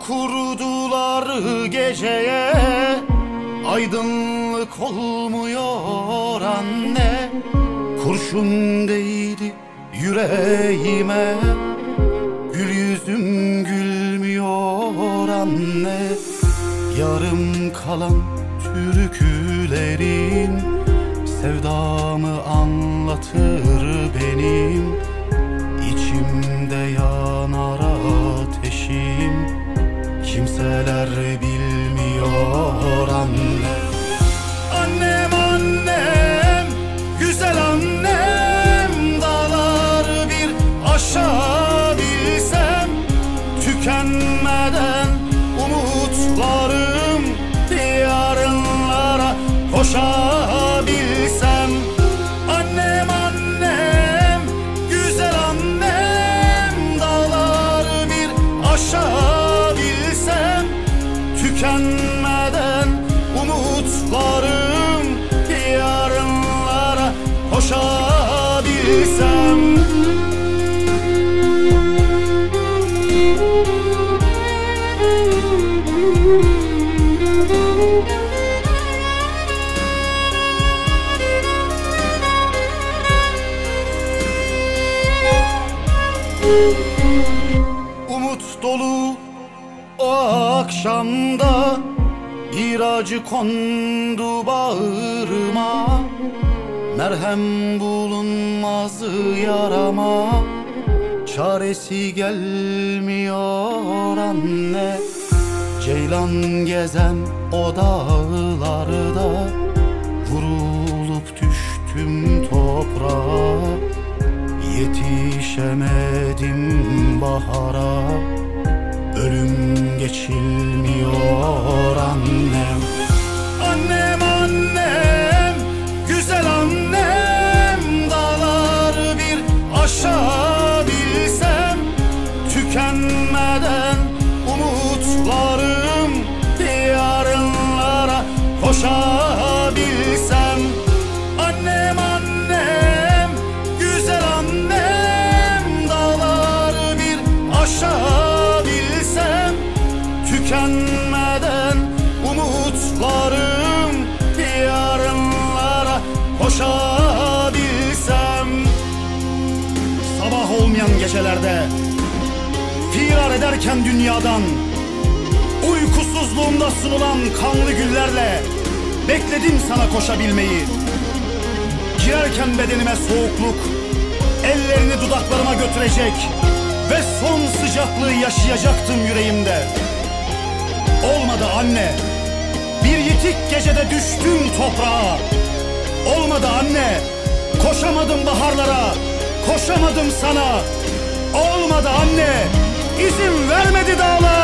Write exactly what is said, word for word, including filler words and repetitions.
kurdular geceye, aydınlık olmuyor anne. Kurşun değdi yüreğime, gül yüzüm gülmüyor anne. Yarım kalan türkülerin sevdamı anlatır benim. İçimde yanar ateşim, kimseler bilmiyor anne. Annem annem, güzel annem, dağlar bir aşabilsem, tükenmeden umutlarım yarınlara koşabilsem. Annem annem, güzel annem, dağlar bir aşabilsem, tükenmeden umutlarım yarınlara koşabilsem. Umut dolu o akşamda bir acı kondu bağrıma. Merhem bulunmaz yarama, çaresi gelmiyor anne. Ceylan gezen o dağlarda, vurulup düştüm toprağa. Yetişemedim bahara, ölüm geçilmiyor annem. Annem annem, güzel annem, dağlar bir aşabilsem, tükenmeden umutlarım yarınlara koşabilsem. Annem annem, güzel annem, dağlar bir aşabilsem, tükenmeden umutlarım yarınlara koşabilsem. Sabah olmayan gecelerde firar ederken dünyadan, uykusuzluğumda sunulan kanlı güllerle bekledim sana koşabilmeyi. Girerken bedenime soğukluk ellerini dudaklarıma götürecek ve son sıcaklığı yaşayacaktım yüreğimde. Olmadı anne, bir yitik gecede düştüm toprağa. Olmadı anne, koşamadım baharlara, koşamadım sana. Olmadı anne, izin vermedi dağlar.